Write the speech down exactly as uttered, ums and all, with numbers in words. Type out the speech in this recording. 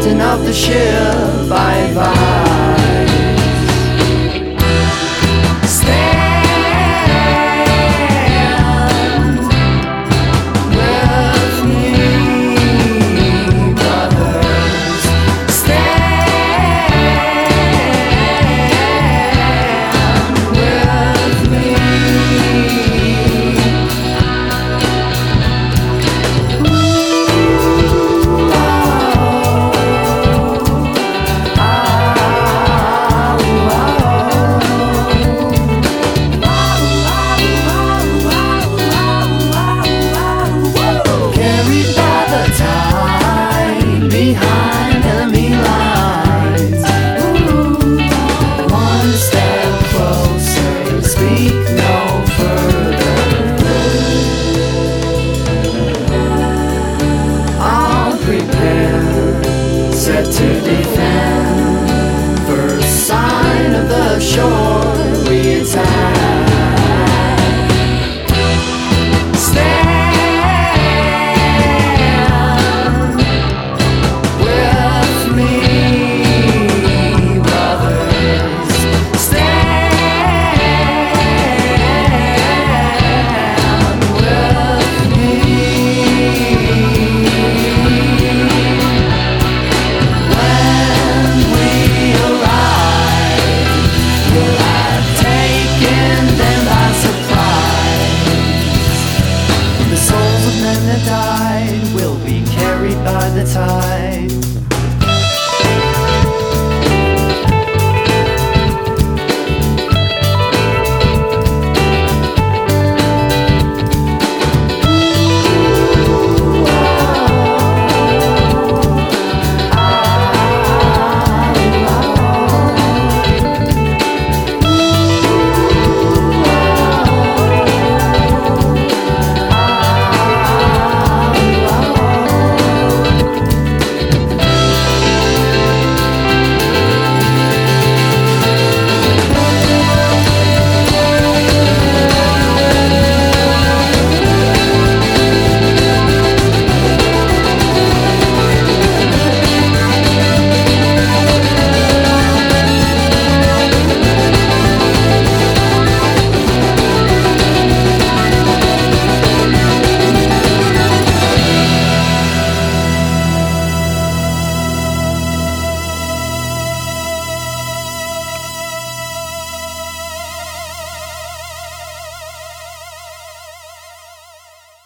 captain of the ship I advise. Stand with me, brothers. Stand with me. Behind enemy lines, one step closer, speak no further. I'll prepare, set to defend. First sign of the shore, we attack. That died will be carried by the tide.